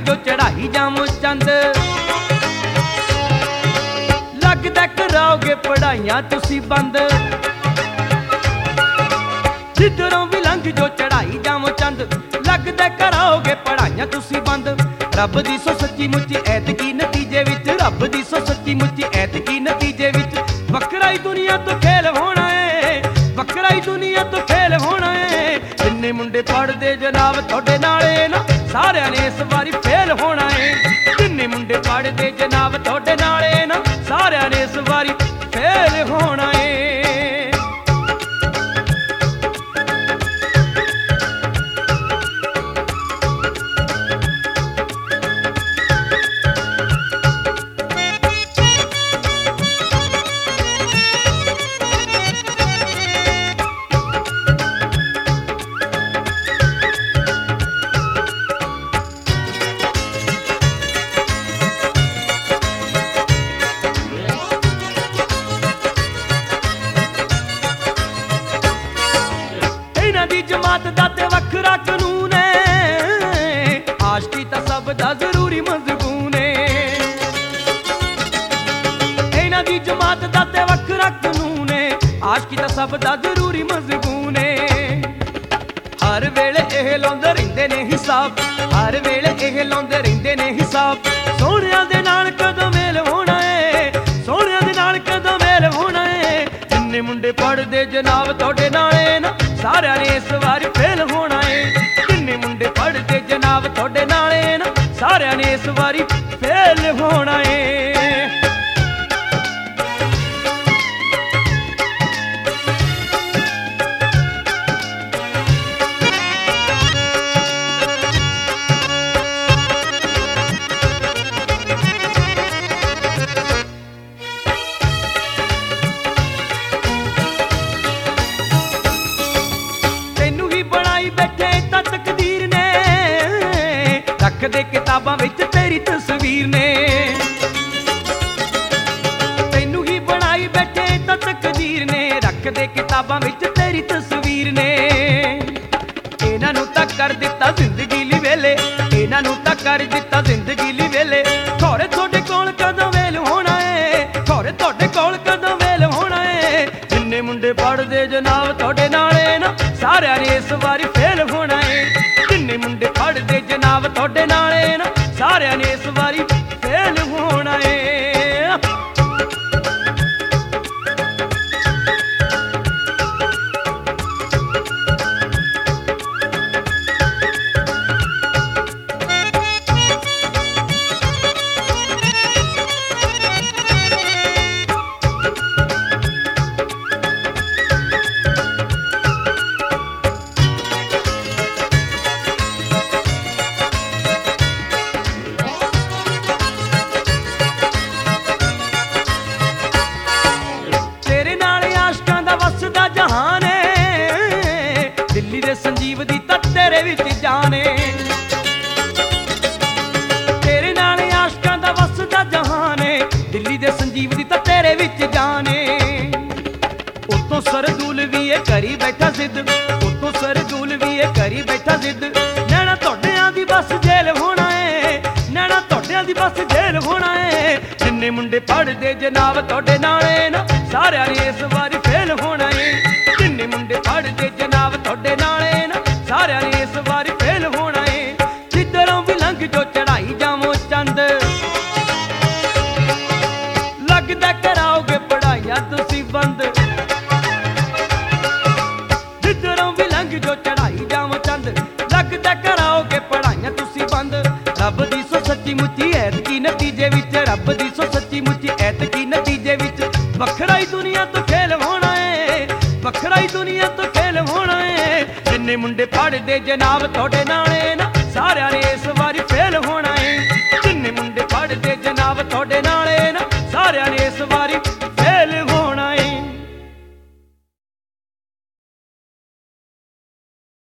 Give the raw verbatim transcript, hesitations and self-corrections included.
जो चढ़ाई जावो चंद। लगदा कराओगे पढ़ाइयां तुसी बंद। जिधरों भी लंघ जो चढ़ाई जावो चंद। लगदा कराओगे पढ़ाइयां तुसी बंद। रब दी सो सच्ची मुच्ची ऐतकी नतीजे विच, रब दी सो सच्ची मुच्ची ऐतकी नतीजे विच वखरा ही दुनिया तो खेल होना है, वखरा ही दुनिया तो खेल होना है। जिन्ने मुंडे पढ़दे जनाब तुहाडे नाले ना सारियां ने इस वारी फेल होना है। जिन्ने मुंडे पढ़दे जनाब तुहाडे नाले ना सारियां ने इस वारी फेल होना है। जमात दा ते वखरा कानून है, आशिकी तां सब दा जरूरी मजबून है। इन्हां दी जमात दा ते वखरा कानून है, आशिकी तां सब दा जरूरी मजबून है। हर वेले एह लाउंदे रहिंदे ने हिसाब, हर वेले एह लाउंदे रहिंदे ने हिसाब। सोहणियां दे नाल कदों मेल होना है, सोहणियां दे नाल कदों मेल होना है। जिन्ने मुंडे पढ़दे जनाब तुहाडे नाले ना सारियां ने इस वारी फेल होना है। जिन्ने मुंडे पढ़दे जनाब तुहाडे नाले ना सारियां ने इस वारी फेल होना है। रख दे किताबां विच तेरी तस्वीर ने, तैनू ही बनाई बैठे तां तकदीर ने। रख दे किताबां विच तेरी तस्वीर ने। इन्हां नूं तां कर दित्ता जिंदगी ली वेले, इन्हां नूं तां कर दित्ता जिंदगी ली वेले। खौरे तुहाडे कोल कदों वेल होना है, खौरे तुहाडे कोल कदों वेल होना है। जिन्ने मुंडे पढ़दे जनाब तुहाडे नाले ना सारियां ने इस वारी फेल होना है। जिन्ने मुंडे पढ़दे जनाब तुहाडे नाले ना सारियां ने इस वारी फेल होना है। जहान है दिल्ली दे संजीव दी तां तेरे विच जान है। तेरे नाल आशिकां दा वसदा जहान है, दिल्ली दे संजीव दी तां तेरे विच जान है। उतों सरदूल भी ये करी बैठा जिद, उतों सरदूल भी ये करी बैठा जिद। नैना तुहाडियां दी बस जेल होना है, नैना तुहाडियां दी बस जेल होना है। जिन्ने मुंडे पढ़दे जनाब तुहाडे नाले ना सारियां ने इस वारी फेल होना है। जिन्ने मुंडे पढ़दे जनाब तुहाडे नाले ना सारियां ने इस वारी फेल होना है। जिधरों भी लंघ जो चढ़ाई जावो चंद। लगदा कराओगे पढ़ाइयां तुसी बंद। जिधरों भी लंघ जो चढ़ाई जावो चंद। लगदा कराओगे पढ़ाइयां तुसी बंद। रब दी सो सच्ची मुच्ची ऐतकी नतीजे विच, रब दी सो सच्ची मुच्ची ऐतकी नतीजे विच वखरा ही दुनिया तो खेल होना है, वखरा ही दुनिया तो खेल होना है। जिन्ने मुंडे पढ़दे जनाब तुहाडे नाले ना सारियां ने इस वारी फेल होना है।